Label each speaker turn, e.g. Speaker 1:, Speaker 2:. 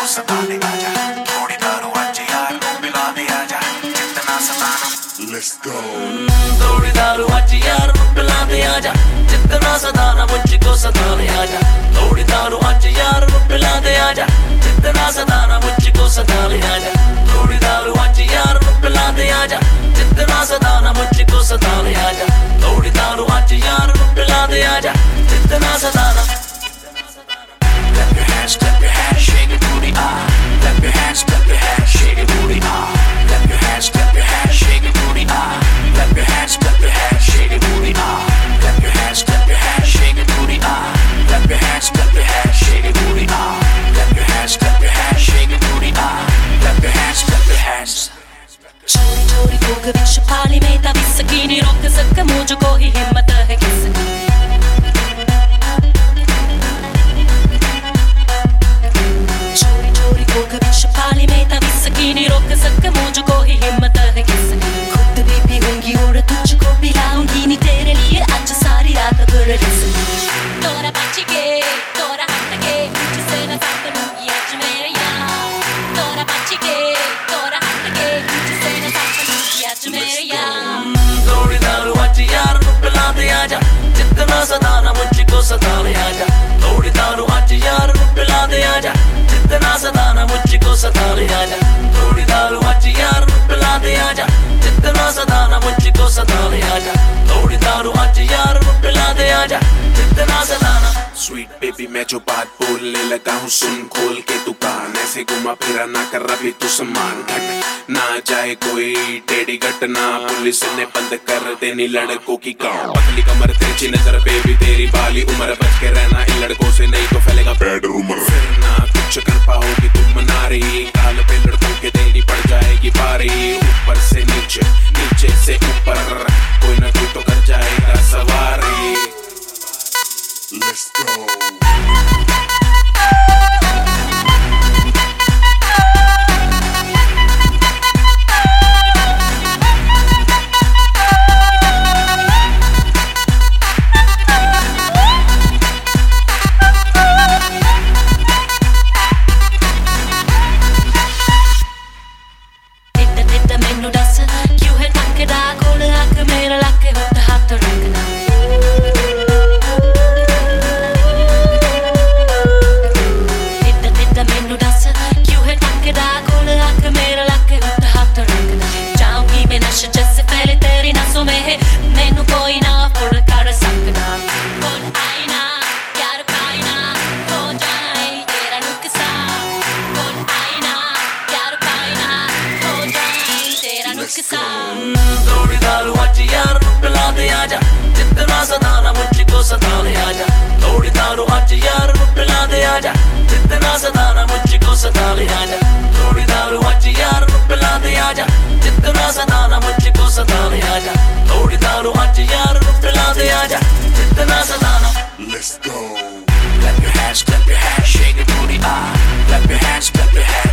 Speaker 1: मुझको सताने आजा, थोड़ी दारू आज यार को पिला दे आजा, जितना सताना Let's go। थोड़ी दारू आज यार को पिला दे आजा, जितना सताना मुझको सताने आजा, थोड़ी दारू आज यार को पिला दे आजा, जितना सताना मुझको सताने आजा, थोड़ी दारू आज यार को पिला दे आजा, जितना सताना मुझको सताने आजा, थोड़ी दारू आज यार को पिला दे आजा, जितना सताना। Clap your hands, shake your booty, ah. Clap your hands, shake your booty, ah. Clap your hands, shake your booty, ah. Clap your hands, shake your booty, ah. Clap your hands, shake your booty, ah. Clap your hands, shake your booty, ah. Clap your hands, shake your booty, ah. Clap your hands।
Speaker 2: छोरी छोरी भोग विश्व पाली में तभी सकीनी रोक सक मुझको ही हिम्मत है किसकी। छोरी छोरी भोग विश्व पाली में तभी सकीनी रोक सक मुझको ही हिम्मत है किसकी। खुद भी पीऊंगी और तुझको पिलाऊंगी नी तेरे लिए आज सारी रात भर तोरा बच्ची के तोरा हट के मुझसे न साथ लूंगी आज मेरे यार, तोरा बच्ची के तोरा हट के मुझसे न साथ लूंगी आज मेरे यार।
Speaker 1: थोड़ी दारू आज यार को पिला दे आजा, जितना सताना मुझको सताने आजा, थोड़ी दारू आज यार को पिला दे आजा, जितना सताना मुझको सताने आजा, थोड़ी दारू आज यार को पिला दे आजा, जितना सताना मुझको सताने आजा, थोड़ी दारू आज यार को पिला दे आजा, जितना सताना। स्वीट बेबी मैं जो बात बोलने लगा हूँ सुन खोल के तू कान, ऐसे घुमा फिरा ना कर अभी तू सम्मान घट ना जाए कोई टेढ़ी घटना, पुलिस ने बंद कर देनी लड़कों की गाँव। पतली कमर तिरछी नजर बेबी तेरी बाली उम्र, बच के रहना इन लड़कों से नहीं तो फैलेगा बैड रूमर। फिर ना कुछ कर पाओगी तुम नारी, काल पे लड़कों के देनी पड़ जाएगी बारी, ऊपर से नीचे नीचे से ऊपर कोई ना कोई तो कर जाएगा सवारी। Let's go।
Speaker 2: मैनू दस क्यों है थकदा कोल अख मेरा लक हुट हाथ रखना। मैनू दस क्यों है थकदा कोल अख मेरा लक हुट हाथ रखना। जाऊंगी मैं नशे जैसे पहले तेरी नसों में है, मैनू कोई ना फुल कर सकता। कौन आए ना प्यार पाए ना हो जाए तेरा नुकसान, कौन आए ना प्यार पाए ना हो जाए तेरा नुकसान।
Speaker 1: थोड़ी दारू आज यार को पिला दे आजा, जितना सताना मुझको सताने आजा, थोड़ी दारू आज यार को पिला दे आजा, जितना सताना मुझको सताने आजा, थोड़ी दारू आज यार को पिला दे आजा, जितना सताना मुझको सताने आजा, थोड़ी दारू आज यार को पिला दे आजा, जितना सताना। Let's go। Clap your hands, shake your booty, ah. Clap your hands,